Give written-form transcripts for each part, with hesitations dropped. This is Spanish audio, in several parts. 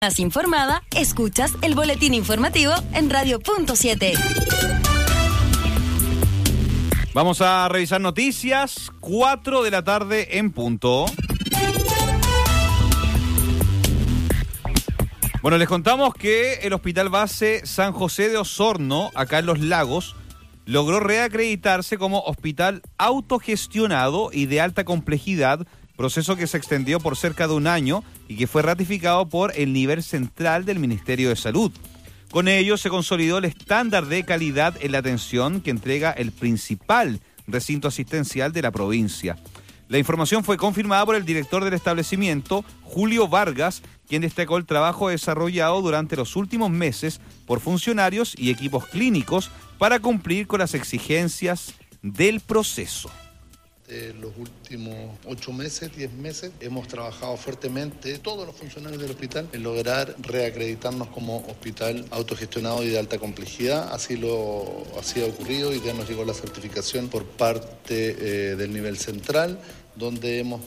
Más informada, escuchas el boletín informativo en Radio.7. Vamos a revisar noticias, 4 de la tarde en punto. Bueno, les contamos que el Hospital Base San José de Osorno, acá en Los Lagos, logró reacreditarse como hospital autogestionado y de alta complejidad, proceso que se extendió por cerca de un año y que fue ratificado por el nivel central del Ministerio de Salud. Con ello se consolidó el estándar de calidad en la atención que entrega el principal recinto asistencial de la provincia. La información fue confirmada por el director del establecimiento, Julio Vargas, quien destacó el trabajo desarrollado durante los últimos meses por funcionarios y equipos clínicos para cumplir con las exigencias del proceso. Los últimos 8 meses, 10 meses, hemos trabajado fuertemente, todos los funcionarios del hospital, en lograr reacreditarnos como hospital autogestionado y de alta complejidad. Así ha ocurrido y ya nos llegó la certificación por parte del nivel central, donde hemos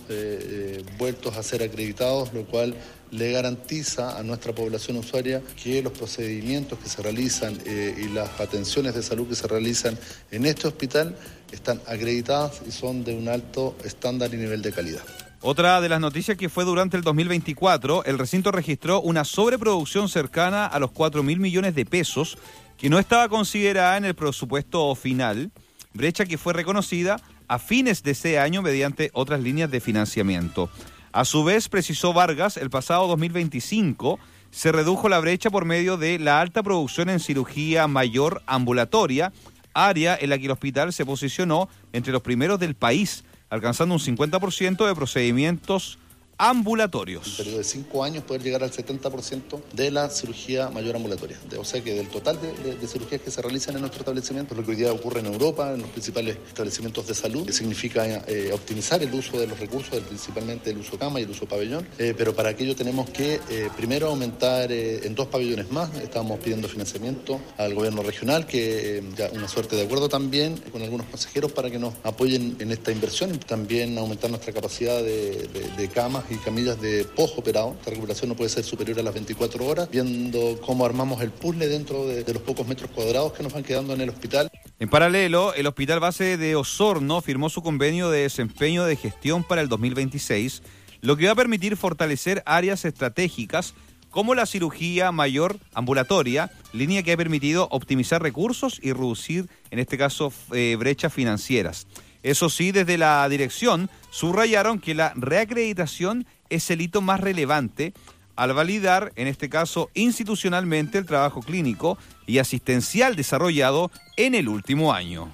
vuelto a ser acreditados, lo cual le garantiza a nuestra población usuaria que los procedimientos que se realizan y las atenciones de salud que se realizan en este hospital están acreditadas y son de un alto estándar y nivel de calidad. Otra de las noticias que fue durante el 2024, el recinto registró una sobreproducción cercana a los 4.000 millones de pesos, que no estaba considerada en el presupuesto final, brecha que fue reconocida a fines de ese año mediante otras líneas de financiamiento. A su vez, precisó Vargas, el pasado 2025 se redujo la brecha por medio de la alta producción en cirugía mayor ambulatoria, área en la que el hospital se posicionó entre los primeros del país, alcanzando un 50% de procedimientos ambulatorios. En un periodo de 5 años poder llegar al 70% de la cirugía mayor ambulatoria. O sea que del total de cirugías que se realizan en nuestro establecimiento, lo que hoy día ocurre en Europa, en los principales establecimientos de salud, que significa optimizar el uso de los recursos, principalmente el uso cama y el uso pabellón, pero para aquello tenemos que primero aumentar en 2 pabellones más. Estamos pidiendo financiamiento al gobierno regional, que ya una suerte de acuerdo también con algunos consejeros para que nos apoyen en esta inversión, y también aumentar nuestra capacidad de camas y camillas de postoperado. Esta recuperación no puede ser superior a las 24 horas, viendo cómo armamos el puzzle dentro de los pocos metros cuadrados que nos van quedando en el hospital. En paralelo, el Hospital Base de Osorno firmó su convenio de desempeño de gestión para el 2026, lo que va a permitir fortalecer áreas estratégicas como la cirugía mayor ambulatoria, línea que ha permitido optimizar recursos y reducir, en este caso, brechas financieras. Eso sí, desde la dirección subrayaron que la reacreditación es el hito más relevante al validar, en este caso institucionalmente, el trabajo clínico y asistencial desarrollado en el último año.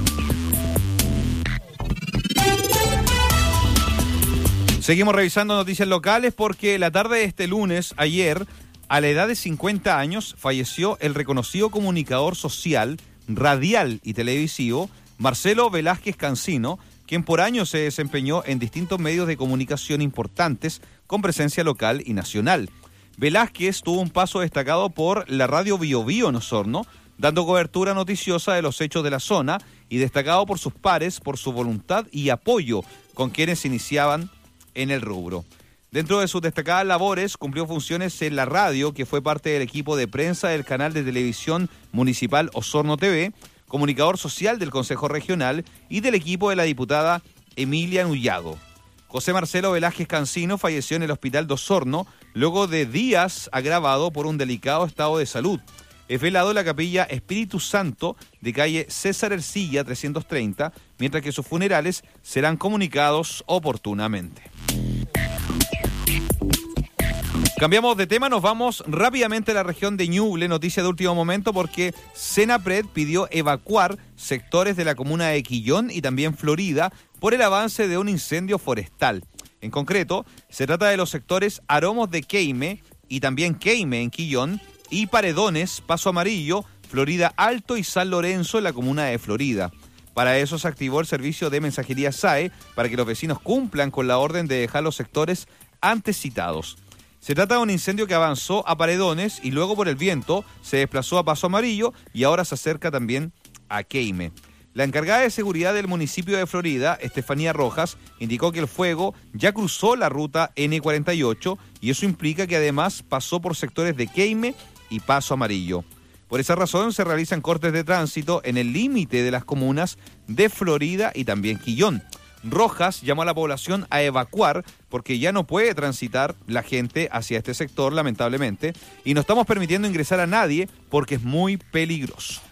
Seguimos revisando noticias locales porque la tarde de este lunes, ayer, a la edad de 50 años, falleció el reconocido comunicador social, radial y televisivo, Marcelo Velázquez Cancino, quien por años se desempeñó en distintos medios de comunicación importantes con presencia local y nacional. Velázquez tuvo un paso destacado por la radio Bio Bio en Osorno, dando cobertura noticiosa de los hechos de la zona y destacado por sus pares por su voluntad y apoyo con quienes iniciaban en el rubro. Dentro de sus destacadas labores, cumplió funciones en la radio, que fue parte del equipo de prensa del canal de televisión municipal Osorno TV, comunicador social del Consejo Regional y del equipo de la diputada Emilia Nullado. José Marcelo Velázquez Cancino falleció en el hospital de Osorno luego de días agravado por un delicado estado de salud. Es velado en la capilla Espíritu Santo de calle César Ercilla 330, mientras que sus funerales serán comunicados oportunamente. Cambiamos de tema, nos vamos rápidamente a la región de Ñuble, noticia de último momento porque Senapred pidió evacuar sectores de la comuna de Quillón y también Florida por el avance de un incendio forestal. En concreto, se trata de los sectores Aromos de Queime y también Queime en Quillón y Paredones, Paso Amarillo, Florida Alto y San Lorenzo en la comuna de Florida. Para eso se activó el servicio de mensajería SAE para que los vecinos cumplan con la orden de dejar los sectores antes citados. Se trata de un incendio que avanzó a Paredones y luego por el viento se desplazó a Paso Amarillo y ahora se acerca también a Queime. La encargada de seguridad del municipio de Florida, Estefanía Rojas, indicó que el fuego ya cruzó la ruta N48 y eso implica que además pasó por sectores de Queime y Paso Amarillo. Por esa razón se realizan cortes de tránsito en el límite de las comunas de Florida y también Quillón. Rojas llamó a la población a evacuar porque ya no puede transitar la gente hacia este sector, lamentablemente, y no estamos permitiendo ingresar a nadie porque es muy peligroso.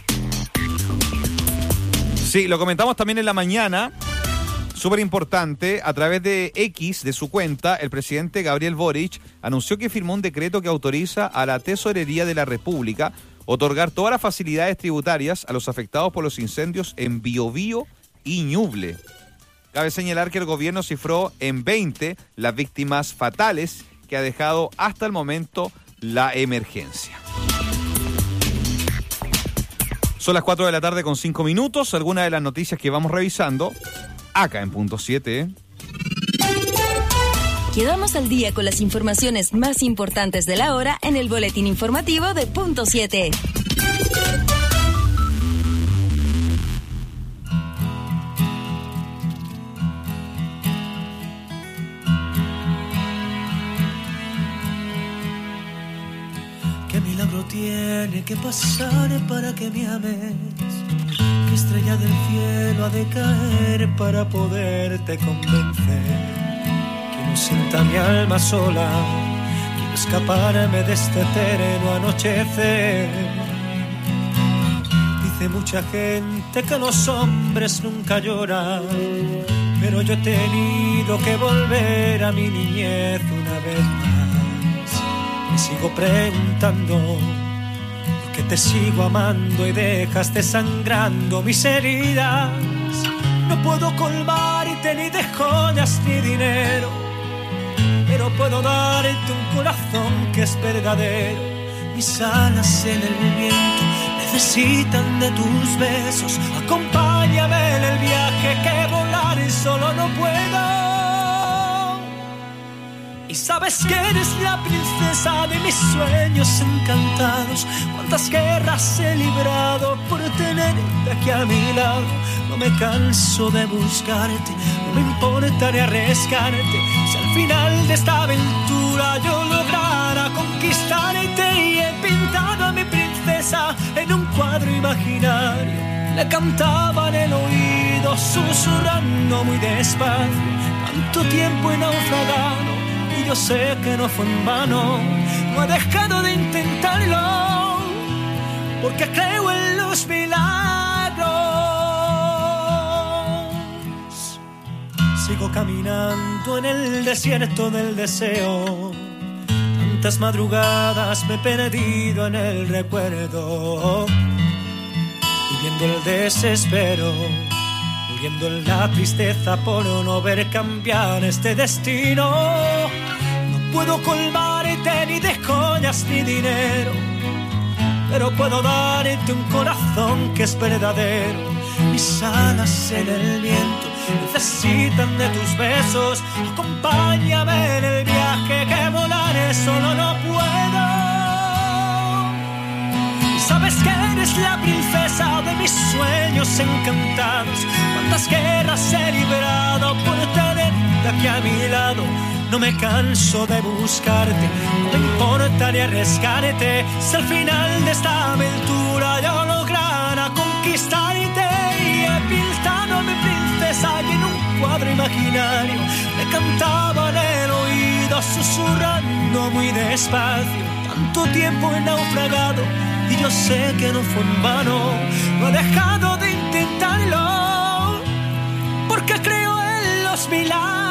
Sí, lo comentamos también en la mañana, súper importante, a través de X, de su cuenta, el presidente Gabriel Boric anunció que firmó un decreto que autoriza a la Tesorería de la República otorgar todas las facilidades tributarias a los afectados por los incendios en Biobío y Ñuble. Cabe señalar que el gobierno cifró en 20 las víctimas fatales que ha dejado hasta el momento la emergencia. Son las 4 de la tarde con 5 minutos. Algunas de las noticias que vamos revisando acá en Punto 7. Quedamos al día con las informaciones más importantes de la hora en el boletín informativo de Punto 7. Tiene que pasar para que me ames. ¿Qué estrella del cielo ha de caer para poderte convencer? Que no sienta mi alma sola, quiero escaparme de este eterno anochecer. Dice mucha gente que los hombres nunca lloran, pero yo he tenido que volver a mi niñez una vez más. Me sigo preguntando que te sigo amando y dejas desangrando mis heridas. No puedo colmarte ni de joyas ni dinero, pero puedo darte un corazón que es verdadero. Mis alas en el viento necesitan de tus besos. Acompáñame en el viaje que volar solo no puedo. Y sabes que eres la princesa de mis sueños encantados. Cuántas guerras he librado por tenerte aquí a mi lado. No me canso de buscarte, no me importaría arriesgarte. Si al final de esta aventura yo lograra conquistarte. Y he pintado a mi princesa en un cuadro imaginario. Le cantaba en el oído susurrando muy despacio. Tanto tiempo he naufragado y yo sé que no fue en vano. No he dejado de intentarlo porque creo en los milagros. Sigo caminando en el desierto del deseo. Tantas madrugadas me he perdido en el recuerdo, viviendo el desespero, muriendo en la tristeza por no ver cambiar este destino. No puedo colmarte ni de joyas ni dinero, pero puedo darte un corazón que es verdadero. Mis alas en el viento necesitan de tus besos. Acompáñame en el viaje que volaré solo no puedo. Y sabes que eres la princesa de mis sueños encantados. Cuántas guerras he librado por tenerte aquí a mi lado. No me canso de buscarte, no me importaría arriesgarte. Si al final de esta aventura yo lograra conquistarte. Y he pintado a mi princesa y en un cuadro imaginario le cantaba en el oído susurrando muy despacio. Tanto tiempo he naufragado y yo sé que no fue en vano. No he dejado de intentarlo porque creo en los milagros.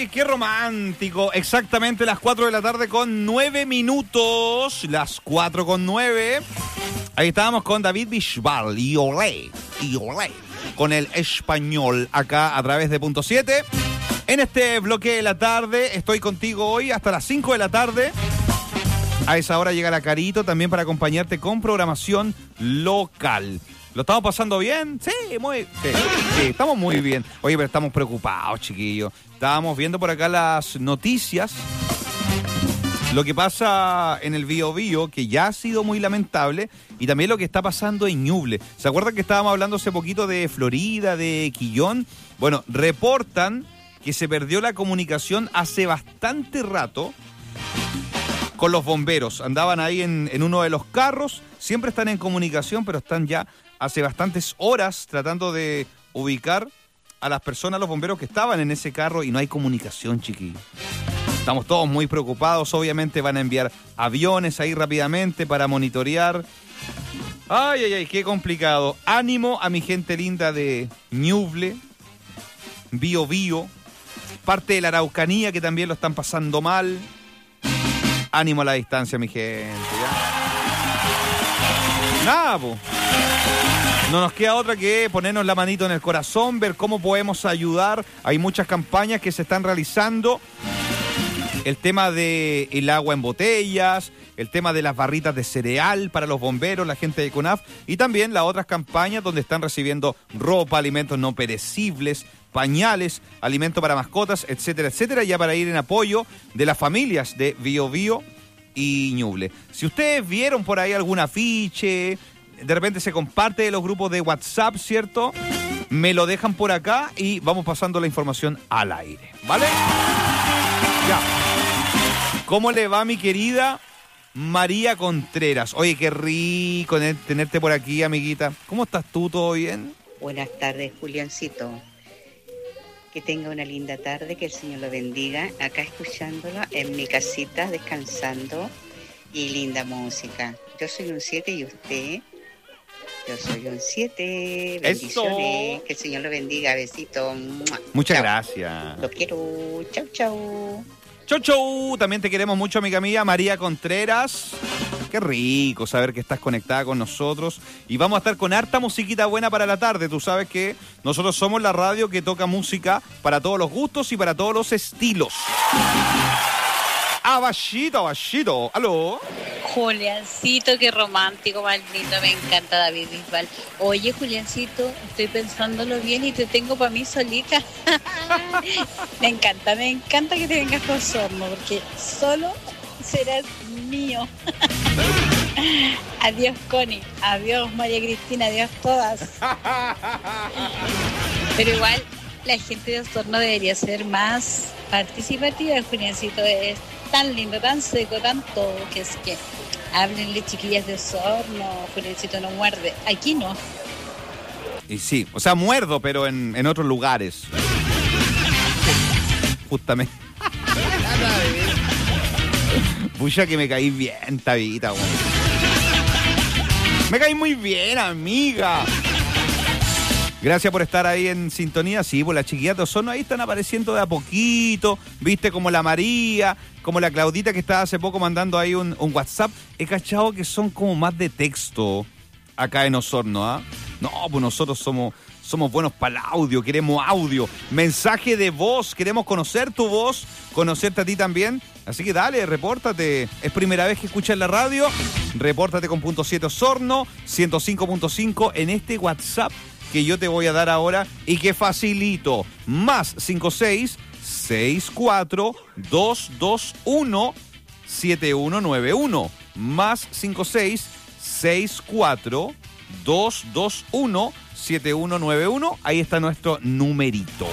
Oye, qué romántico. Exactamente las 4 de la tarde con 9 minutos. Las 4 con 9. Ahí estábamos con David Bisbal y Olé. Con el español acá a través de Punto 7. En este bloque de la tarde estoy contigo hoy hasta las 5 de la tarde. A esa hora llega la Carito también para acompañarte con programación local. ¿Lo estamos pasando bien? Sí, estamos muy bien. Oye, pero estamos preocupados, chiquillos. Estábamos viendo por acá las noticias. Lo que pasa en el Biobío, que ya ha sido muy lamentable, y también lo que está pasando en Ñuble. ¿Se acuerdan que estábamos hablando hace poquito de Florida, de Quillón? Bueno, reportan que se perdió la comunicación hace bastante rato con los bomberos. Andaban ahí en uno de los carros, siempre están en comunicación, pero están ya hace bastantes horas tratando de ubicar a las personas, los bomberos que estaban en ese carro, y no hay comunicación, chiquillos. Estamos todos muy preocupados. Obviamente van a enviar aviones ahí rápidamente para monitorear. Ay, qué complicado. Ánimo a mi gente linda de Ñuble, Biobío, parte de la Araucanía que también lo están pasando mal. Ánimo a la distancia, mi gente. ¿Ya? Nada, po. No nos queda otra que ponernos la manito en el corazón, ver cómo podemos ayudar. Hay muchas campañas que se están realizando. El tema del agua en botellas, el tema de las barritas de cereal para los bomberos, la gente de CONAF, y también las otras campañas donde están recibiendo ropa, alimentos no perecibles, pañales, alimento para mascotas, etcétera, etcétera, ya para ir en apoyo de las familias de Biobío y Ñuble. Si ustedes vieron por ahí algún afiche, de repente se comparte de los grupos de WhatsApp, ¿cierto? Me lo dejan por acá y vamos pasando la información al aire, ¿vale? Ya. ¿Cómo le va, mi querida María Contreras? Oye, qué rico tenerte por aquí, amiguita. ¿Cómo estás tú? ¿Todo bien? Buenas tardes, Juliancito. Que tenga una linda tarde, que el Señor lo bendiga. Acá escuchándolo en mi casita, descansando, y linda música. Yo soy un 7 y usted. Yo soy un 7. Bendiciones. Eso. Que el Señor lo bendiga. Besito. Muchas Chau. Gracias. Los quiero. Chau, chau. Chau, chau. También te queremos mucho, amiga mía, María Contreras. Qué rico saber que estás conectada con nosotros. Y vamos a estar con harta musiquita buena para la tarde. Tú sabes que nosotros somos la radio que toca música para todos los gustos y para todos los estilos. Abashito. ¿Aló? Juliancito, qué romántico, más lindo, me encanta David Bisbal. Oye, Juliancito, estoy pensándolo bien y te tengo para mí solita. Me encanta que te vengas con Sorno, porque solo serás mío. Adiós, Connie, adiós, María Cristina, adiós todas. Pero igual, la gente de Osorno debería ser más participativa. Juliancito es tan lindo, tan seco, tan todo, que es que háblenle, chiquillas de Osorno. Juliancito no muerde, aquí no. Y sí, o sea, muerdo, pero en otros lugares. Justamente. Pucha que me caí bien, Tabita, güey. Me caí muy bien, amiga. Gracias por estar ahí en sintonía. Sí, pues las chiquillas de Osorno ahí están apareciendo de a poquito. Viste, como la María, como la Claudita que estaba hace poco mandando ahí un WhatsApp. He cachado que son como más de texto acá en Osorno, ¿ah? No, pues nosotros somos buenos para el audio, queremos audio. Mensaje de voz, queremos conocer tu voz, conocerte a ti también. Así que dale, repórtate. Es primera vez que escuchas la radio. Repórtate con Punto 7 Osorno, 105.5 en este WhatsApp que yo te voy a dar ahora y que facilito. Más 56-64-221-7191. Más 56-64-221-7191. Ahí está nuestro numerito.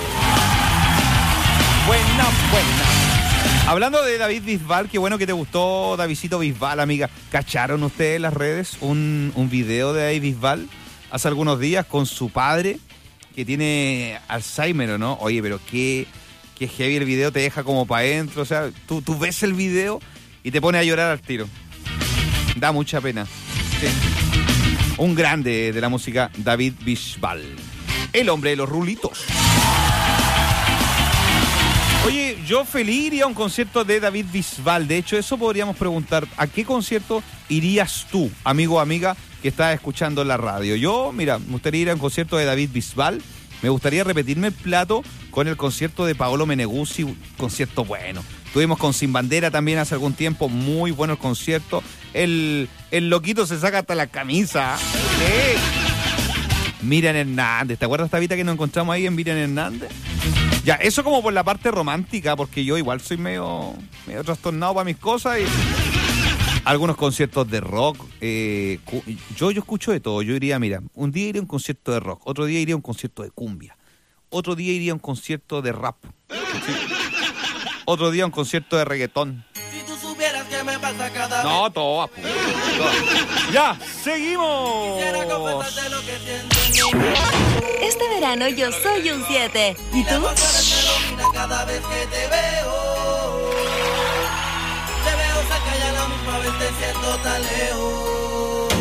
Buena. Hablando de David Bisbal, qué bueno que te gustó Davidcito Bisbal, amiga. ¿Cacharon ustedes en las redes un video de David Bisbal hace algunos días con su padre, que tiene Alzheimer, ¿no? Oye, pero qué heavy el video, te deja como para adentro. O sea, tú ves el video y te pone a llorar al tiro. Da mucha pena. Sí. Un grande de la música, David Bisbal. El hombre de los rulitos. Oye, Yo feliz iría a un concierto de David Bisbal. De hecho, eso podríamos preguntar. ¿A qué concierto irías tú, amigo o amiga, que estás escuchando la radio? Yo, mira, me gustaría ir a un concierto de David Bisbal. Me gustaría repetirme el plato con el concierto de Paolo Meneguzzi, un concierto bueno. Tuvimos con Sin Bandera también hace algún tiempo, muy bueno el concierto. El loquito se saca hasta la camisa. ¡Sí! Miriam Hernández, ¿te acuerdas, Tabita, que nos encontramos ahí en Miriam Hernández? Ya, eso como por la parte romántica, porque yo igual soy medio trastornado para mis cosas y algunos conciertos de rock. Yo escucho de todo. Yo iría, mira, un día iría a un concierto de rock, otro día iría a un concierto de cumbia, otro día iría a un concierto de rap, ¿sí? Otro día a un concierto de reggaetón. Si tú supieras que me pasa cada No, vez. todas. Ya, seguimos. Quisiera confesarte lo que siento en mi Este verano yo soy un 7. ¿Y tú? emociones me dominan cada vez que te veo. Te veo cerca y a la misma vez te siento tan lejos.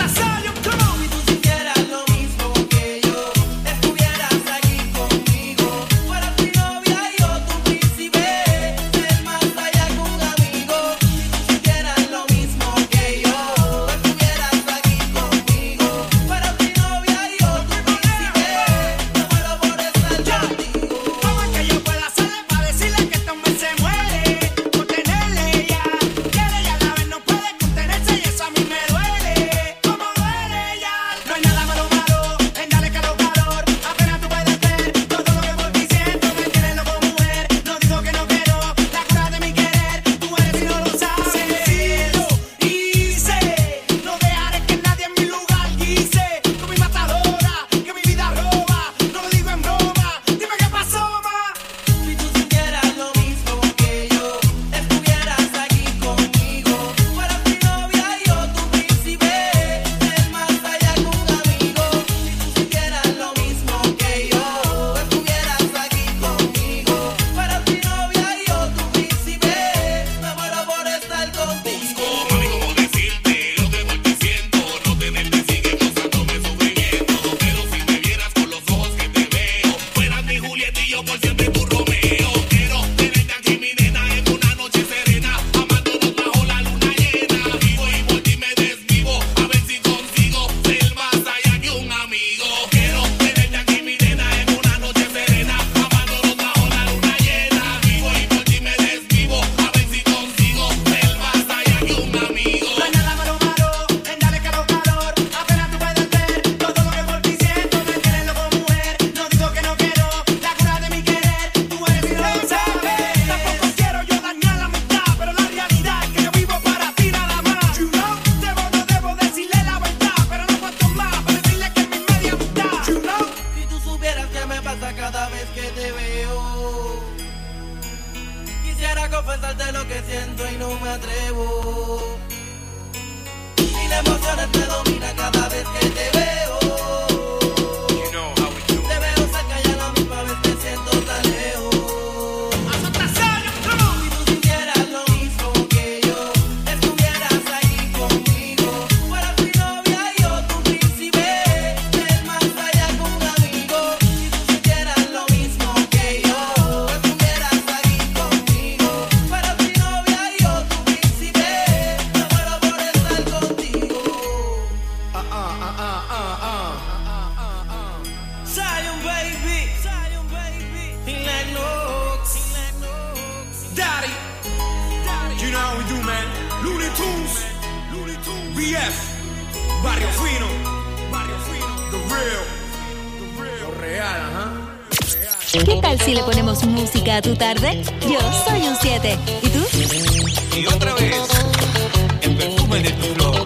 Si tú supieras lo mismo que yo, estuvieras aquí conmigo. Fueras mi novia y yo tu príncipe, ser más allá que un amigo. Si tú supieras lo mismo que yo, estuvieras aquí conmigo. Fueras mi novia y yo tu príncipe, me muero por estar contigo. ¿Cómo es que yo puedo hacerle para decirle que este hombre se muere por tenerle ya? Quiere y a la vez no puede contenerse y eso a mí me duele. ¿Cómo duele ya? No hay nada malo en darle calor. Apenas tú puedes ver todo lo que por ti siento. Me tienes loco, mujer. No digo que no quiero la cura de mi querer. Tú eres y no lo sabes. Sencillo y sé, no dejaré que nadie en mi lugar guise. Tú mi matadora, que mi vida roba. No lo digo en broma. Dime qué pasó, ma. Si tú supieras lo mismo que yo, estuvieras aquí conmigo. Fueras mi novia y yo tu príncipe, ser más allá que un amigo. Si tú supieras lo mismo que yo, estuvieras aquí conmigo. Fueras mi novia y yo tu príncipe, me muero por estar contigo. Mami, ¿cómo decirte lo que por ti siento? No tenerte sigue causándome sufrimiento. Pero si me vieras con los ojos que te veo, fueras mi Julieta y yo por siempre tu Romeo. Quiero tenerte aquí, mi nena, en una noche serena, amándonos bajo la luna llena. Vivo y por ti me desvivo, a ver si consigo ser más allá que un amigo. Quiero tenerte aquí, mi nena, en una noche serena, amándonos bajo la luna llena. Vivo y por ti me desvivo, a ver si consigo ser más allá que un amigo. No hay nada malo en darle calor. Apenas tú puedes ver todo lo que por ti siento. Me tienes loco, mujer. No digo que no quiero la cura de mi querer. Tú eres y no lo sabes. Tampoco quiero yo dañar la amistad, pero la realidad es que yo vivo para ti nada más. You know, no debo decirle la verdad, pero no cuento más para decirle que es mi media mitad. You know. Si tú supieras qué me pasa cada vez que te veo, quisiera confesarte lo que siento y no me atrevo. Mil emociones me dominan cada vez que te veo. Te veo cerca y a la misma vez te siento tan lejos. Si tú supieras lo mismo que yo, estuvieras aquí conmigo. Fueras mi novia y yo tu príncipe, ser más allá que un amigo. Si tú supieras lo mismo que yo, estuvieras aquí conmigo. Fueras mi novia y yo tu príncipe, me muero por estar contigo. Zion baby, Lennox, Daddy, you know how we do, man. Looney Tunes, BF, Barrio Fino, The Real, lo real, ajá. ¿Qué tal si le ponemos música a tu tarde? Yo soy un 7. ¿Y tú? Y otra vez, el perfume de tu flor.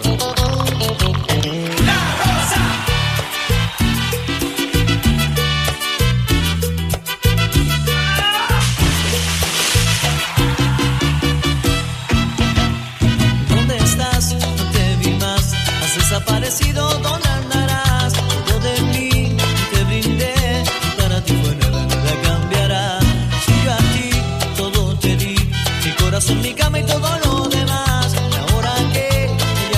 ¿dónde estás? No te vi más, has desaparecido, ¿dónde andarás? Todo de mí te brindé, para ti fue nada cambiará. Si yo a ti todo te di, mi corazón, mi cama y todo lo demás. Y ahora que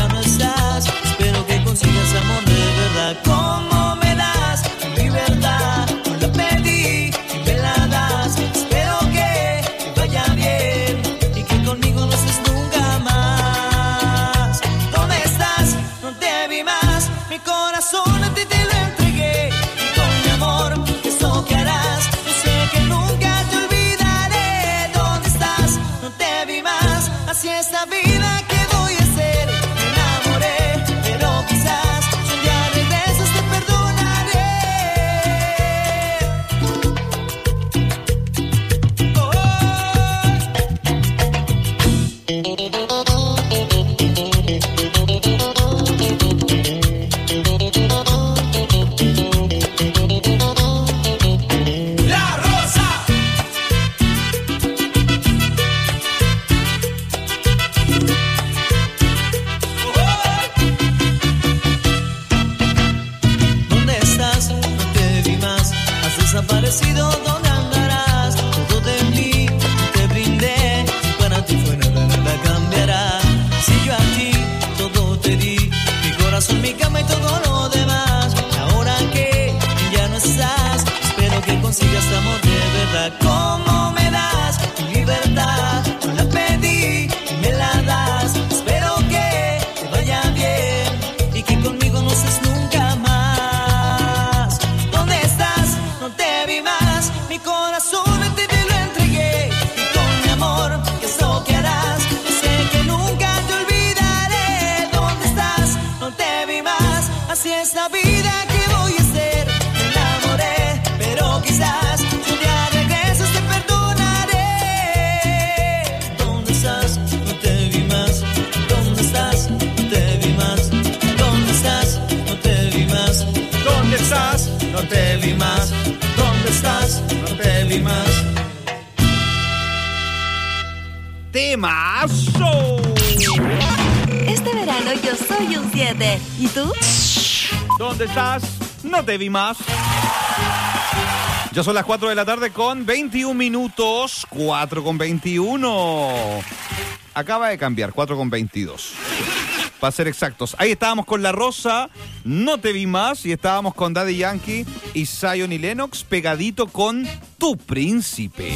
solamente te lo entregué. Y con mi amor, ¿qué es lo que harás? Yo sé que nunca te olvidaré. ¿Dónde estás? No te vi más. Así es la vida, ¿qué voy a hacer? Me enamoré, pero quizás si un día regresas te perdonaré. La Rosa. ¿Dónde estás? No te vi más. Has desaparecido, ¿dónde andarás? Todo de mí te brindé. Para ti fue nada cambiará. Si yo a ti todo te di, mi corazón, mi cama y todo lo demás. Ahora que ya no estás, espero que consigas amor de verdad. ¿Cómo me das tu libertad? Yo la pedí y me la das. Espero que te vaya bien y que conmigo no seas nunca más. ¿Dónde estás? No te vi más. Mi corazón te lo entregué. Y con mi amor, ¿qué es lo que harás? Yo sé que nunca te olvidaré. ¿Dónde estás? No te vi más. Así es la vida, ¿qué voy a hacer? Me enamoré, pero quizás si un día regresas te perdonaré. ¿Dónde estás? No te vi más. ¿Dónde estás? No te vi más. ¿Dónde estás? No te vi más. ¿Dónde estás? No te vi más. ¿Dónde estás? No te vi más. ¡Temazo! Este verano yo soy un 7. ¿Y tú? ¿Dónde estás? No te vi más. Ya son las 4 de la tarde con 21 minutos. 4 con 21. Acaba de cambiar, 4 con 22. Para ser exactos. Ahí estábamos con La Rosa, No te vi más. Y estábamos con Daddy Yankee y Zion y Lennox pegadito con Tu Príncipe.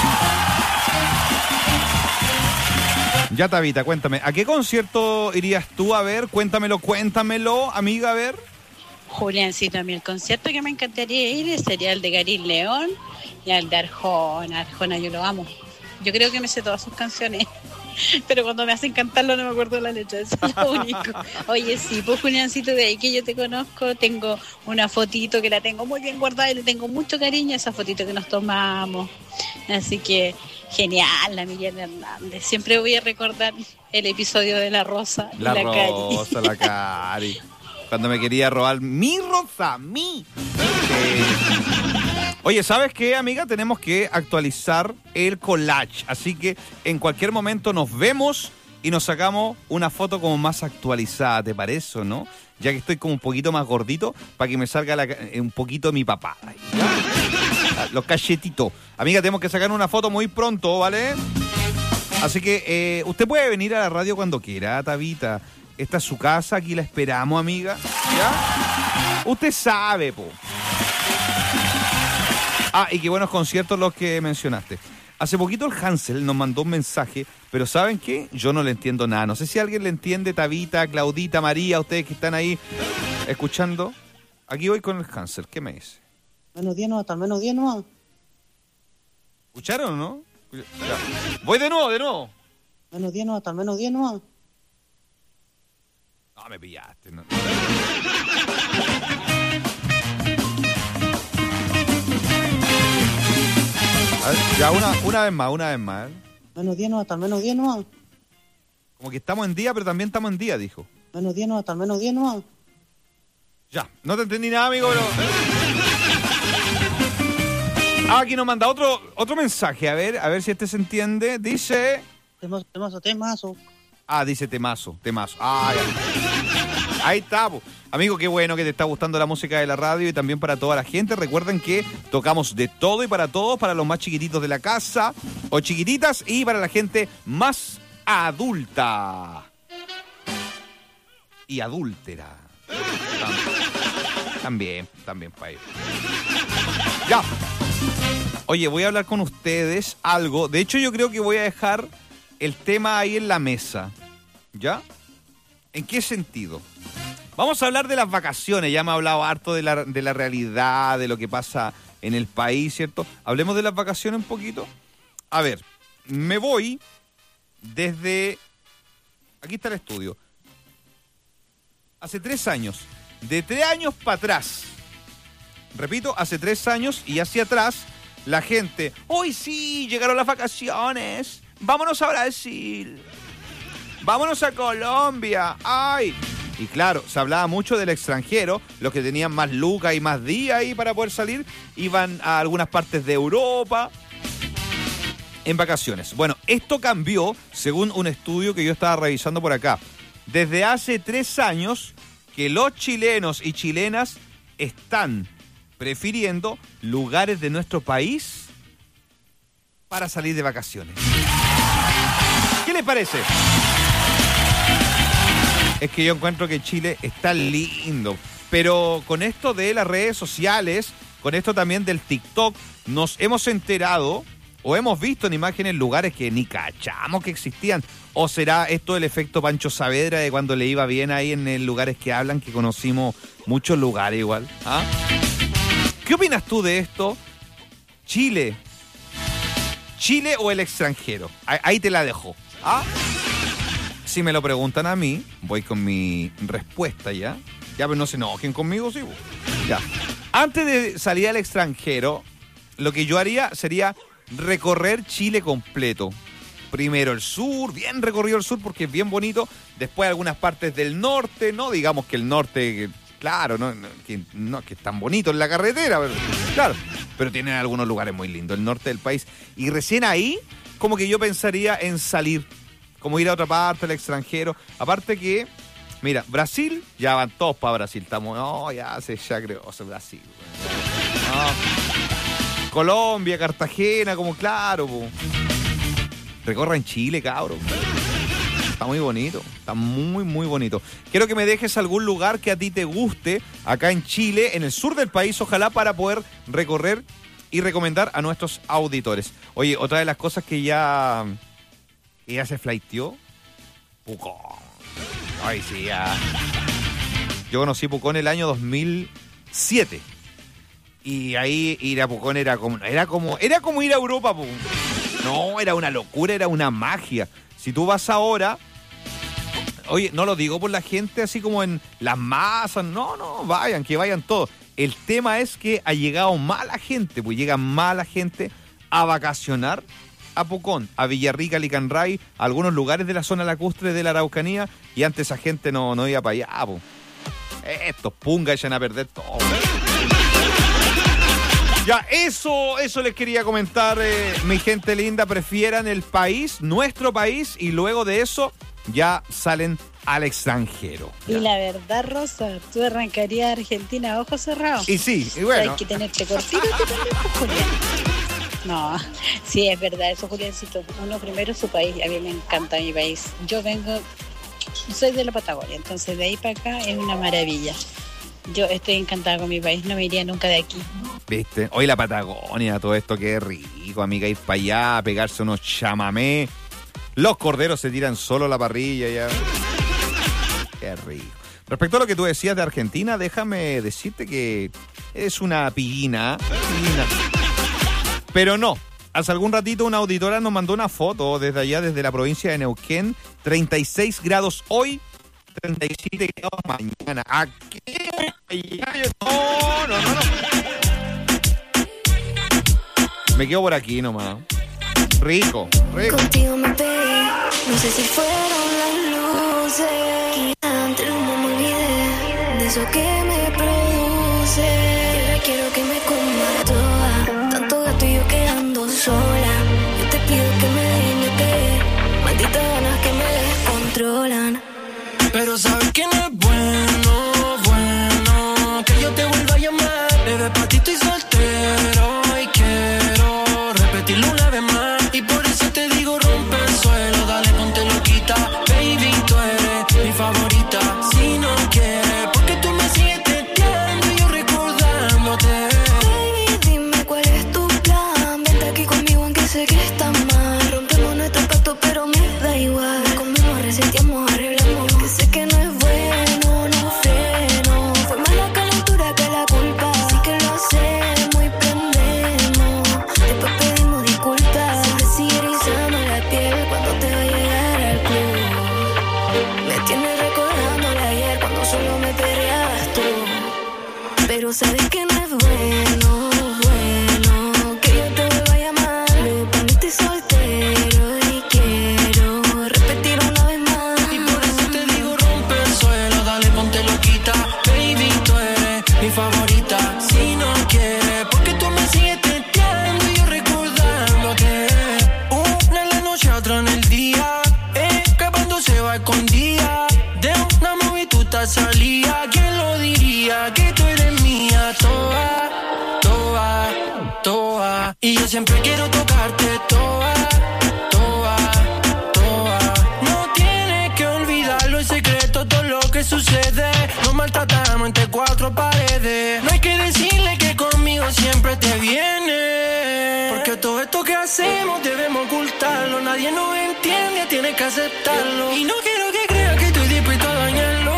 Ya, Tabita, cuéntame, ¿a qué concierto irías tú a ver? Cuéntamelo, amiga, a ver. Juliancito, a mí el concierto que me encantaría ir sería el de Gary León y el de Arjona. Arjona yo lo amo. Yo creo que me sé todas sus canciones, pero cuando me hacen cantarlo no me acuerdo la letra, eso es lo único. Oye, sí, pues Juliancito, de ahí que yo te conozco, tengo una fotito que la tengo muy bien guardada y le tengo mucho cariño a esa fotito que nos tomamos. Así que genial, la Miriam Hernández. Siempre voy a recordar el episodio de La Rosa y la Rosa, la Cari. Cuando me quería robar mi rosa, mi. Oye, ¿sabes qué, amiga? Tenemos que actualizar el collage. Así que en cualquier momento nos vemos y nos sacamos una foto como más actualizada, ¿te parece o no? Ya que estoy como un poquito más gordito, para que me salga un poquito mi papá. ¿Ya? Los cachetitos. Amiga, tenemos que sacar una foto muy pronto, ¿vale? Así que usted puede venir a la radio cuando quiera, Tabita. Esta es su casa, aquí la esperamos, amiga. ¿Ya? Usted sabe, po. Ah, y qué buenos conciertos los que mencionaste. Hace poquito el Hansel nos mandó un mensaje, pero ¿saben qué? Yo no le entiendo nada. No sé si alguien le entiende, Tabita, Claudita, María, ustedes que están ahí escuchando. Aquí voy con el Hansel. ¿Qué me dice? Menos 10 no, hasta menos 10 no. ¿Escucharon o no? Ya. Voy de nuevo. Menos 10 no, hasta menos 10 no. No, me pillaste. No. A ver, ya, una vez más. Menos 10 no, hasta menos 10 no. Como que estamos en día, pero también estamos en día, dijo. Menos 10 no, hasta menos 10 no. Ya, no te entendí nada, amigo, pero... Ah, aquí nos manda otro mensaje, a ver si este se entiende. Dice... Temazo. Ah, dice temazo. Ah, ya. Ahí está, po. Amigo, qué bueno que te está gustando la música de la radio y también para toda la gente. Recuerden que tocamos de todo y para todos, para los más chiquititos de la casa o chiquititas y para la gente más adulta y adúltera. También para ellos. Ya. Oye, voy a hablar con ustedes algo. De hecho, yo creo que voy a dejar el tema ahí en la mesa. ¿Ya? ¿En qué sentido? Vamos a hablar de las vacaciones. Ya me ha hablado harto de la realidad, de lo que pasa en el país, ¿cierto? Hablemos de las vacaciones un poquito. A ver, me voy desde... Aquí está el estudio. Hace 3 años. De 3 años para atrás. Repito, hace 3 años y hacia atrás, la gente... ¡Hoy sí! Llegaron las vacaciones. Vámonos a Brasil. Vámonos a Colombia. ¡Ay! Y claro, se hablaba mucho del extranjero. Los que tenían más lucas y más días ahí para poder salir iban a algunas partes de Europa en vacaciones. Bueno, esto cambió según un estudio que yo estaba revisando por acá. Desde hace 3 años que los chilenos y chilenas están prefiriendo lugares de nuestro país para salir de vacaciones. ¿Qué les parece? Es que yo encuentro que Chile está lindo, pero con esto de las redes sociales, con esto también del TikTok, nos hemos enterado o hemos visto en imágenes lugares que ni cachamos que existían. ¿O será esto el efecto Pancho Saavedra de cuando le iba bien ahí en lugares que hablan, que conocimos muchos lugares igual? ¿Ah? ¿Qué opinas tú de esto? ¿Chile o el extranjero? Ahí te la dejo. ¿Ah? Si me lo preguntan a mí, voy con mi respuesta ya. Ya, pero no se enojen conmigo, sí. Ya. Antes de salir al extranjero, lo que yo haría sería recorrer Chile completo. Primero el sur, bien recorrido el sur porque es bien bonito. Después algunas partes del norte, no digamos que el norte, claro, que es tan bonito en la carretera, pero, claro. Pero tienen algunos lugares muy lindos, el norte del país. Y recién ahí, como que yo pensaría en salir. Como ir a otra parte, al extranjero. Aparte que, mira, Brasil, ya van todos para Brasil. Estamos, ya creo, Brasil. No. Colombia, Cartagena, como claro. Recorran Chile, cabrón. Está muy bonito, está muy, muy bonito. Quiero que me dejes algún lugar que a ti te guste acá en Chile, en el sur del país, ojalá, para poder recorrer y recomendar a nuestros auditores. Oye, otra de las cosas que ya se flaiteó, Pucón. Ay, sí, ya. Yo conocí Pucón el año 2007. Y ahí ir a Pucón era como ir a Europa, Pucón. No, era una locura, era una magia. Si tú vas ahora, oye, no lo digo por la gente así como en las masas, no, vayan, que vayan todos. El tema es que ha llegado mala gente, pues llega mala gente a vacacionar a Pucón, a Villarrica, Licanray, a algunos lugares de la zona lacustre de la Araucanía, y antes esa gente no iba para allá, po. Estos pungas echan a perder todo. Ya, eso les quería comentar, mi gente linda. Prefieran el país, nuestro país, y luego de eso ya salen al extranjero. Y la verdad, Rosa, tú arrancarías a Argentina a ojos cerrados. Y sí, y bueno. Hay que tenerte cortito también, Julián. No, sí, es verdad eso, Juliancito. Uno primero su país. A mí me encanta mi país. Yo soy de la Patagonia, entonces de ahí para acá es una maravilla. Yo estoy encantada con mi país, no me iría nunca de aquí. ¿Viste? Hoy la Patagonia, todo esto qué rico, amiga, ir para allá, pegarse unos chamamé. Los corderos se tiran solo a la parrilla ya. Qué rico. Respecto a lo que tú decías de Argentina, déjame decirte que es una pillina. Pero no. Hace algún ratito una auditora nos mandó una foto desde allá, desde la provincia de Neuquén. 36 grados hoy, 37 grados mañana. ¿A qué? No. Me quedo por aquí nomás. Rico. Contigo me pegué, no sé si fueron las luces. Ante el humo me olvidé de eso que me produce. Ahora quiero que me coma toda. Tanto gato y yo quedando sola. Yo te pido que me dejes que malditas ganas que me descontrolan. Pero sabes que no es bueno que yo te vuelva a llamar. Bebé, pa' ti estoy soltero y quiero repetirlo una vez más. Y por eso te digo rompe el suelo, dale ponte loquita. Baby, tú eres mi favorita. Si no quieres, porque tú me sigues testeando y yo recordando. pero sabes que no es bueno, bueno, que yo te vuelva a llamar. Para mí estoy soltero y quiero repetir una vez más. Y por eso te digo rompe el suelo, dale ponte loquita. Baby, tú eres mi favorita. Si no quieres, porque tú me sigues testeando y yo recordándote. Una en la noche, otra en el día, escapando se va escondida. De una movie tú estás salida. ¿Quién lo diría? Que tú eres mía, toda, toda, toda. Y yo siempre quiero tocarte toda, toda, toda. No tienes que olvidarlo, es secreto todo lo que sucede. Nos maltratamos entre cuatro paredes. No hay que decirle que conmigo siempre te viene. Porque todo esto que hacemos debemos ocultarlo. Nadie nos entiende, tienes que aceptarlo. Y no quiero que creas que estoy dispuesto a dañarlo.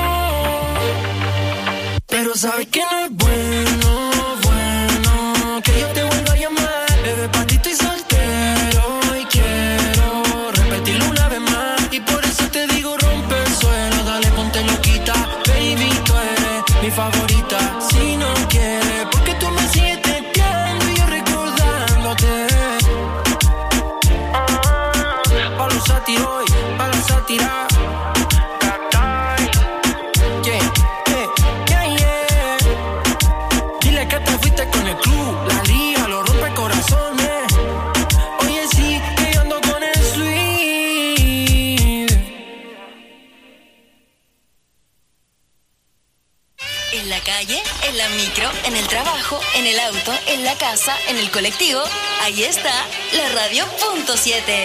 Pero sabes que no es bueno, bueno, que yo te vuelva a llamar. Bebé, pa' ti estoy soltero y quiero repetirlo una vez más. Y por eso te digo rompe el suelo, dale ponte loquita. Baby, tú eres mi favorita. Si no quieres, porque tú me sigues testeando y yo recordándote. Pa' los sátiros, pa' la sátira. Dile que te fuiste con el club, la liga, los rompe corazones. Oye, sí, que yo ando con el sweet. En la calle, en la micro, en el trabajo, en el auto, en la casa, en el colectivo. Ahí está la radio punto 7.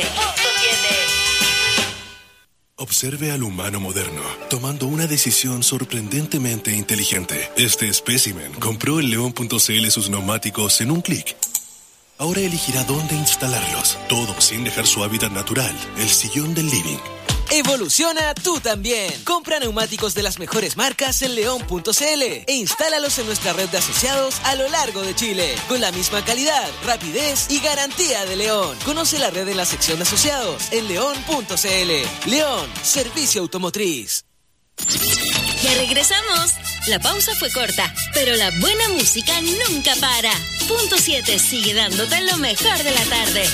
Observe al humano moderno, tomando una decisión sorprendentemente inteligente. Este espécimen compró en León.cl sus neumáticos en un clic. Ahora elegirá dónde instalarlos, todo sin dejar su hábitat natural, el sillón del living. Evoluciona tú también. Compra neumáticos de las mejores marcas en León.cl e instálalos en nuestra red de asociados a lo largo de Chile, con la misma calidad, rapidez y garantía de León. Conoce la red en la sección de asociados en León.cl. León, servicio automotriz. Ya regresamos. La pausa fue corta, pero la buena música nunca para. Punto 7 sigue dándote lo mejor de la tarde.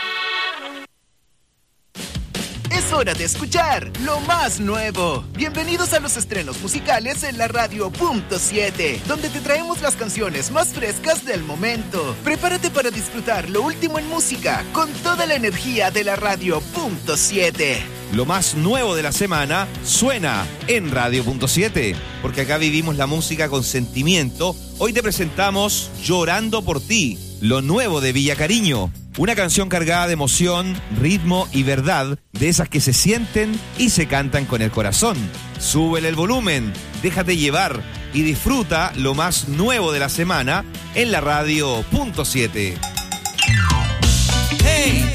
Es hora de escuchar lo más nuevo. Bienvenidos a los estrenos musicales en la radio Punto 7, donde te traemos las canciones más frescas del momento. Prepárate para disfrutar lo último en música con toda la energía de la radio Punto 7. Lo más nuevo de la semana suena en Radio Punto 7, porque acá vivimos la música con sentimiento. Hoy te presentamos Llorando por ti, lo nuevo de Villa Cariño. Una canción cargada de emoción, ritmo y verdad, de esas que se sienten y se cantan con el corazón. Súbele el volumen, déjate llevar y disfruta lo más nuevo de la semana en la radio Punto 7. Hey.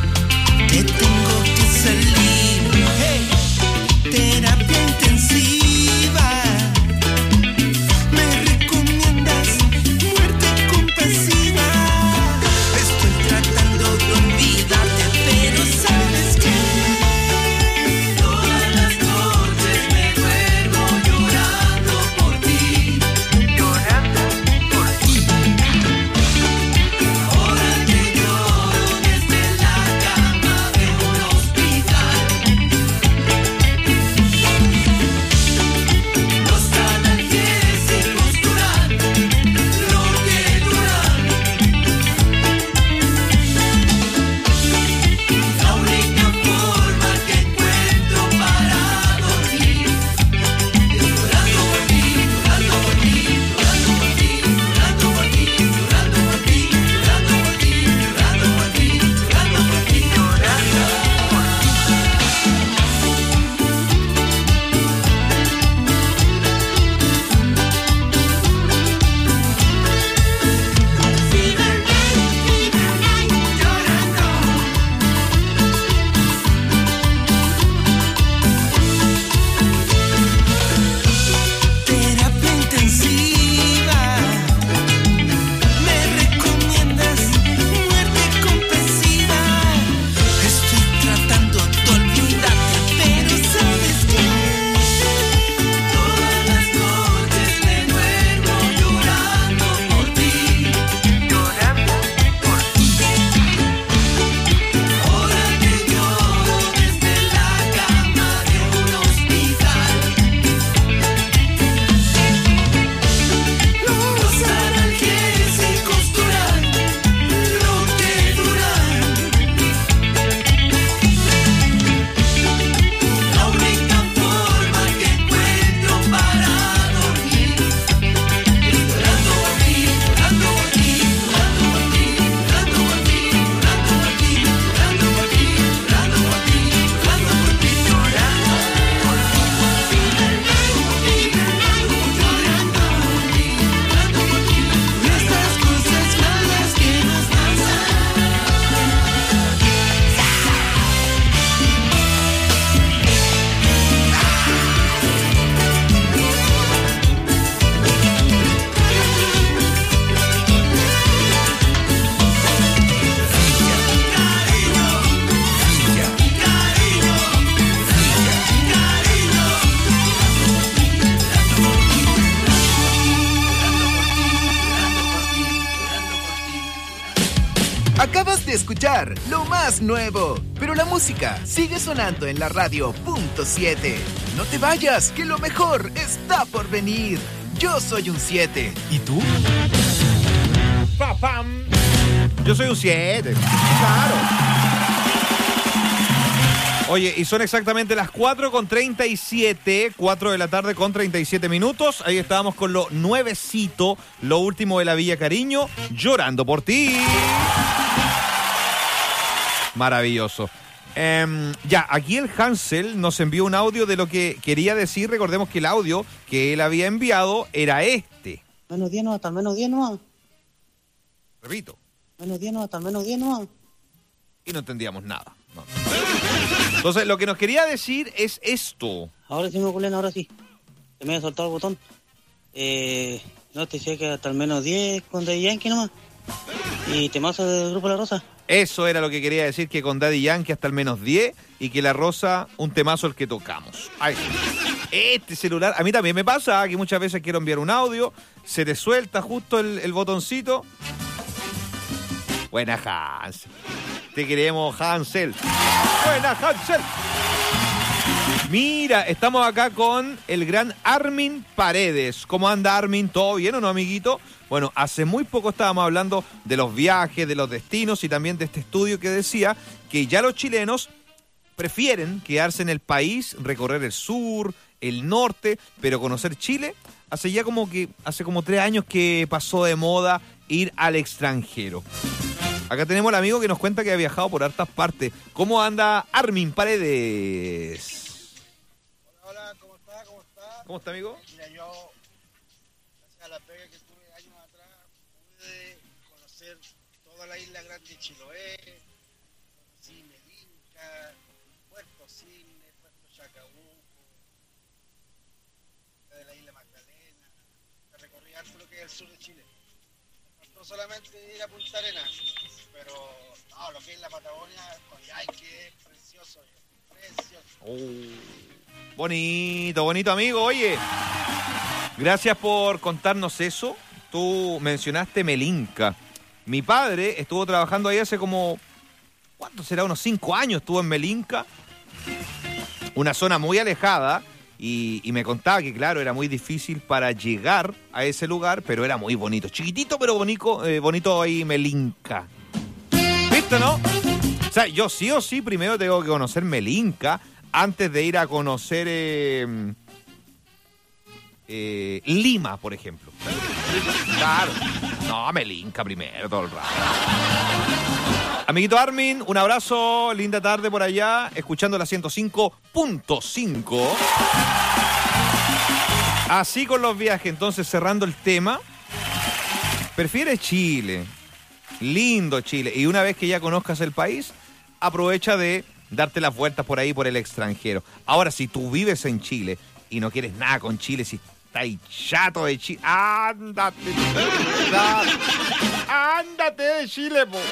Terapia intensiva. de escuchar lo más nuevo. Pero la música sigue sonando en la radio .7. No te vayas, que lo mejor está por venir. Yo soy un 7. ¿Y tú? ¡Papam! Yo soy un 7. Claro. Oye, y son exactamente las 4:37, 4 de la tarde con 37 minutos. Ahí estábamos con lo nuevecito, lo último de la Villa Cariño, Llorando por ti. Maravilloso. Ya, aquí el Hansel nos envió un audio de lo que quería decir. Recordemos que el audio que él había enviado era este. Menos 10 no, hasta menos 10 no. Repito. Menos 10 no, hasta menos 10 no. Y no entendíamos nada. No. Entonces, lo que nos quería decir es esto. Ahora sí, Julián, ahora sí. Se me ha soltado el botón. No te decía que hasta el menos 10 con Daddy Yankee nomás. Y temazo del Grupo La Rosa. Eso era lo que quería decir, que con Daddy Yankee hasta el menos 10 y que La Rosa, un temazo el que tocamos. Ay, este celular, a mí también me pasa que muchas veces quiero enviar un audio, se te suelta justo el botoncito. Buena Hansel. Te queremos, Hansel. Buena Hansel. Mira, estamos acá con el gran Armin Paredes. ¿Cómo anda, Armin? ¿Todo bien o no, amiguito? Bueno, hace muy poco estábamos hablando de los viajes, de los destinos y también de este estudio que decía que ya los chilenos prefieren quedarse en el país, recorrer el sur, el norte, pero conocer Chile, hace como 3 años que pasó de moda ir al extranjero. Acá tenemos al amigo que nos cuenta que ha viajado por hartas partes. ¿Cómo anda Armin Paredes? Hola, ¿cómo está? ¿Cómo está, amigo? Mira, yo, gracias a la pega que tuve años atrás, pude conocer toda la isla grande de Chiloé, conocí Melinca, Puerto Cisne, Puerto Chacabuco, de la isla Magdalena, recorrí harto lo que es el sur de Chile. No solamente ir a Punta Arenas, pero no, lo que es la Patagonia, Coyhaique, precioso, precioso. Bonito, amigo. Oye, gracias por contarnos eso. Tú mencionaste Melinca. Mi padre estuvo trabajando ahí hace como, ¿cuánto será? Unos 5 años estuvo en Melinca. Una zona muy alejada. Y me contaba que, claro, era muy difícil para llegar a ese lugar, pero era muy bonito. Chiquitito, pero bonito ahí Melinca. ¿Viste, no? O sea, yo sí o sí primero tengo que conocer Melinca antes de ir a conocer Lima, por ejemplo. Claro. No, Melinca primero, todo el rato. Amiguito Armin, un abrazo, linda tarde por allá, escuchando la 105.5. Así con los viajes, entonces cerrando el tema, prefiere Chile, lindo Chile, y una vez que ya conozcas el país, aprovecha de darte las vueltas por ahí, por el extranjero. Ahora, si tú vives en Chile y no quieres nada con Chile, si estás chato de Chile, ándate de Chile, po.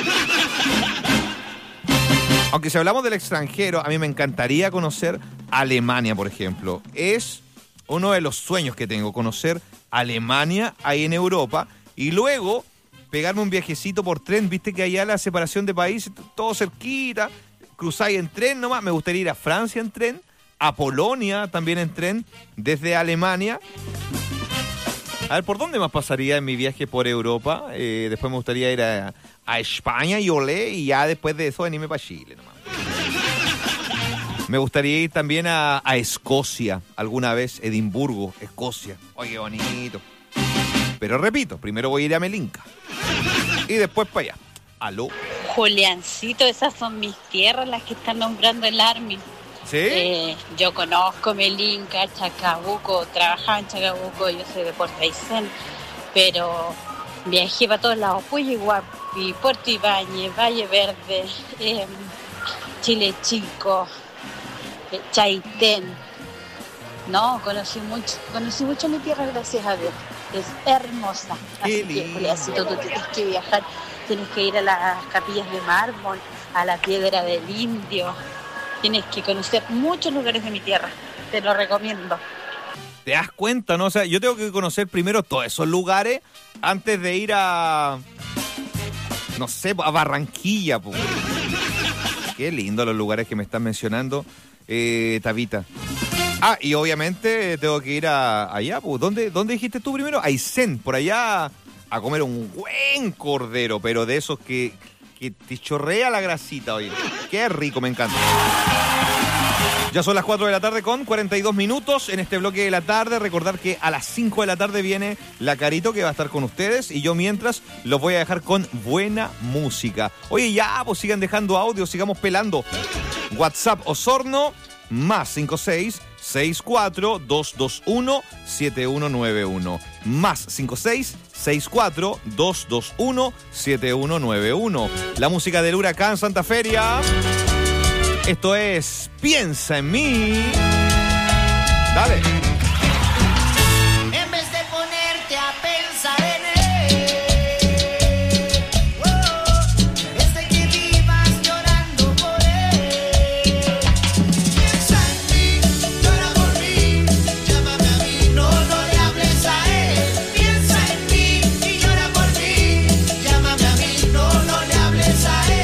Aunque si hablamos del extranjero, a mí me encantaría conocer Alemania, por ejemplo. Es uno de los sueños que tengo, conocer Alemania ahí en Europa y luego pegarme un viajecito por tren. Viste que allá la separación de países, todo cerquita, cruzáis en tren nomás. Me gustaría ir a Francia en tren, a Polonia también en tren, desde Alemania. A ver, ¿por dónde más pasaría en mi viaje por Europa? Después me gustaría ir a España y olé, y ya después de eso venirme para Chile nomás. Me gustaría ir también a Escocia alguna vez, Edimburgo, Escocia. Oye, qué bonito. Pero repito, primero voy a ir a Melinca y después para allá. ¿Aló? Juliancito, esas son mis tierras las que están nombrando el Armin. ¿Sí? Yo conozco Melinca, Chacabuco, trabajaba en Chacabuco, yo soy de Puerto Aysén, pero viajé para todos lados, Puyehue, Puerto Ibáñez, Valle Verde, Chile Chico, Chaitén. No, conocí mucho mi tierra, gracias a Dios. Es hermosa. Así que, Juliancito, tú tienes que viajar, tienes que ir a las capillas de mármol, a la piedra del Indio. Tienes que conocer muchos lugares de mi tierra. Te lo recomiendo. ¿Te das cuenta, no? O sea, yo tengo que conocer primero todos esos lugares antes de ir a no sé, a Barranquilla, po. Qué lindo los lugares que me están mencionando, Tabita. Ah, y obviamente tengo que ir allá, pues. ¿Dónde dijiste tú primero? A Aysén, por allá, a comer un buen cordero, pero de esos que te chorrea la grasita, oye. Qué rico, me encanta. Ya son las 4 de la tarde con 42 minutos en este bloque de la tarde. Recordar que a las 5 de la tarde viene la Carito, que va a estar con ustedes, y yo mientras los voy a dejar con buena música. Oye, ya, pues sigan dejando audio, sigamos pelando. WhatsApp Osorno, más 56-64-221-7191. Más 56-64-221-7191. La música del Huracán Santa Feria. Esto es Piensa en mí. Dale. En vez de ponerte a pensar en él, desde que vivas llorando por él, piensa en mí, llora por mí, llámame a mí, no le hables a él. Piensa en mí y llora por mí, llámame a mí, no le hables a él.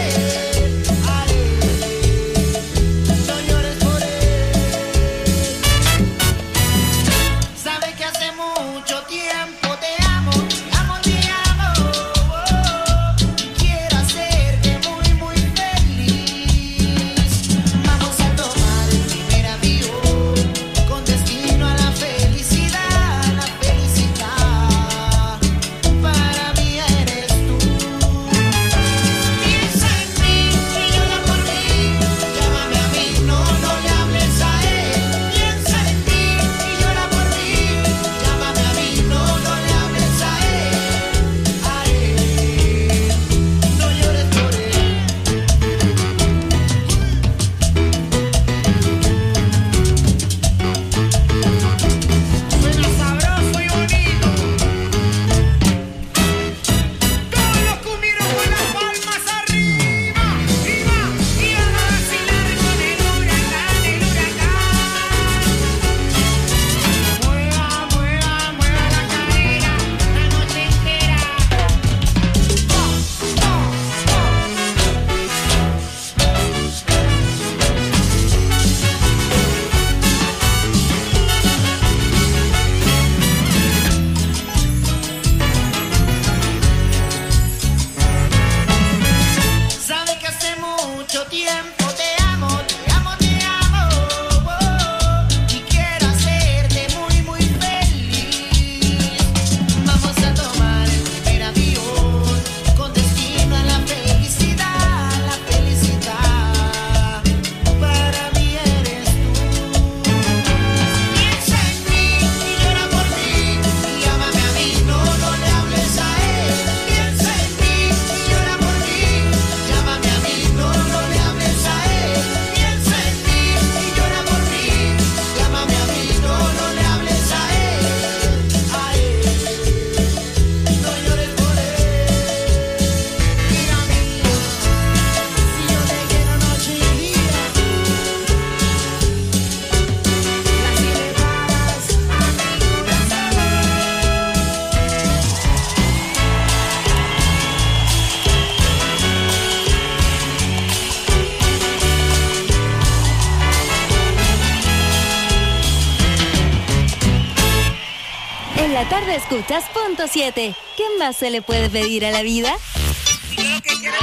Tarde escuchas punto 7. ¿Qué más se le puede pedir a la vida? Si yo lo que quiero es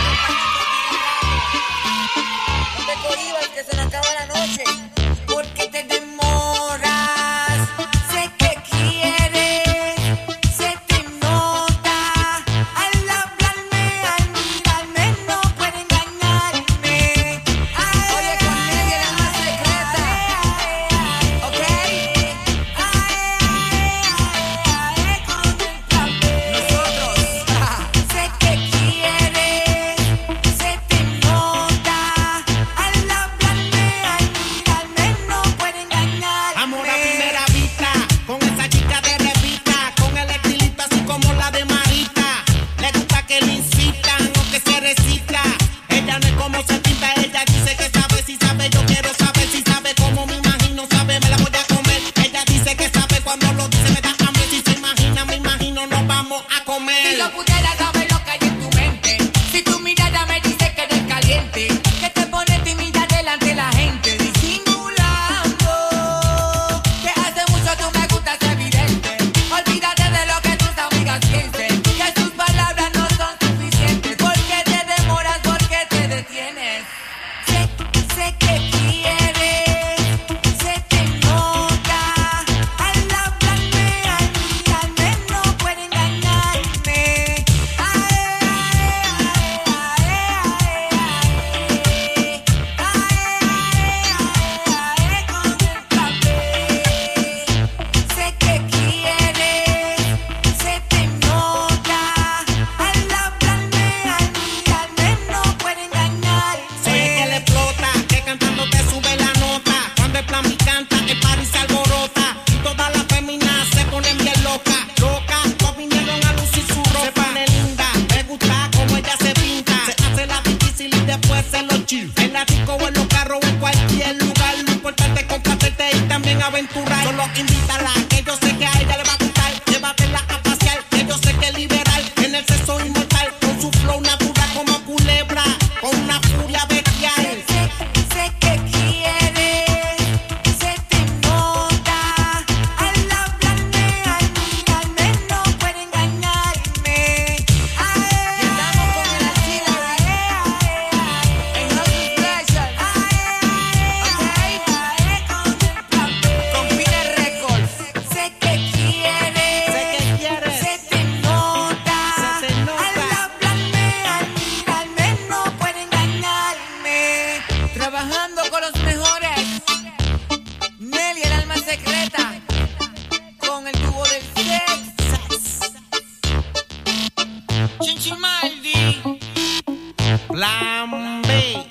no te cohibas, que se me acaba la noche. Porque te demoras, sé que quieres, se te nota. Al hablarme, al mirarme, no puede engañarme. Oye, conmigo eres más secreta, ¿ok? Sé que quieres, se te nota. Al hablarme, al mirarme, no puede engañarme. Amor a primera vista, con esa chica de revista, con el estilito así como la de Marita. Le gusta que le incitan o que se recita. Ella no es como se pinta, ella dice que sabe, si sabe, yo quiero saber si sabe como me imagino, sabe, me la voy a comer. Ella dice que sabe, cuando lo dice me da hambre, si se imagina, me imagino, nos vamos a comer. Si yo pudiera saber lo que hay en tu mente, si tú solo invítala, que yo sé que a ella le va a gustar. Llévatela a pasear, que yo sé que es liberal. En el sexo inmortal, con su flow natural como culebra, con una furia bestial. Sé que quieres, se te nota. Al hablarme, al mirarme, no puede engañarme. Y estamos con el estilo en House Special. Con Pina Records. Sé que quieres, se te nota. Al hablarme, al mirarme, no puede engañarme. Trabajando con los mejores. Nelly, el alma secreta. Con el tubo del sex. Chinchimaldi. Plan B.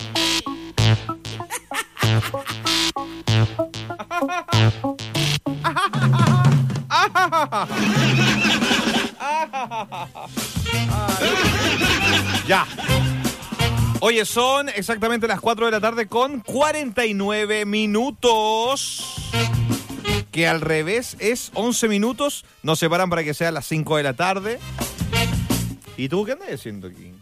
Ya. Oye, son exactamente las 4 de la tarde con 49 minutos. Que al revés es 11 minutos. Nos separan para que sea las 5 de la tarde. ¿Y tú qué andas haciendo aquí?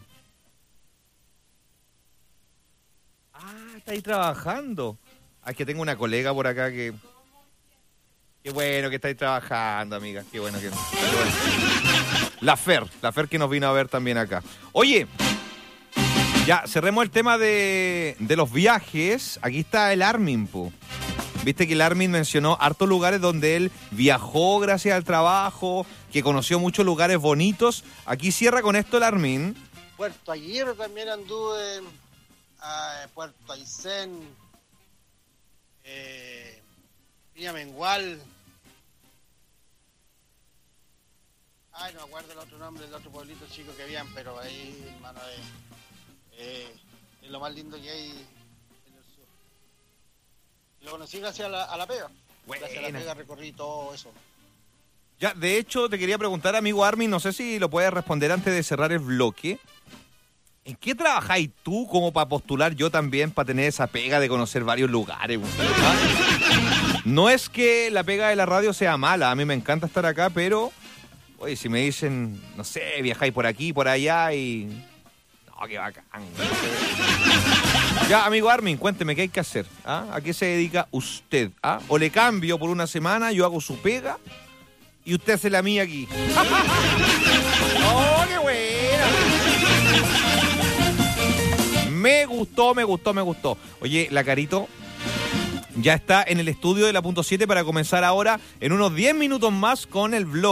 Ah, está ahí trabajando. Ah, es que tengo una colega por acá que... Qué bueno que estáis trabajando, amiga. Qué bueno que... Qué bueno. La Fer que nos vino a ver también acá. Oye, ya cerremos el tema de los viajes. Aquí está el Armin, po. Viste que el Armin mencionó hartos lugares donde él viajó gracias al trabajo, que conoció muchos lugares bonitos. Aquí cierra con esto el Armin. Puerto Aguirre también anduve, Puerto Aysén, Villa Mengual. Ay, no me acuerdo el otro nombre del otro pueblito chico que habían, pero ahí, hermano, es lo más lindo que hay en el sur. Lo conocí gracias a la pega. Gracias a la pega recorrí todo eso. Ya, de hecho, te quería preguntar, amigo Armin, no sé si lo puedes responder antes de cerrar el bloque. ¿En qué trabajáis tú como para postular yo también para tener esa pega de conocer varios lugares? ¿Ah? No es que la pega de la radio sea mala, a mí me encanta estar acá, pero, oye, si me dicen, no sé, viajáis por aquí, por allá y... No, qué bacán. Ya, amigo Armin, cuénteme, ¿qué hay que hacer? ¿Ah? ¿A qué se dedica usted? ¿Ah? O le cambio por una semana, yo hago su pega y usted hace la mía aquí. ¡Oh, qué buena! Me gustó. Oye, la Carito ya está en el estudio de la .7 para comenzar ahora en unos 10 minutos más con el vlog.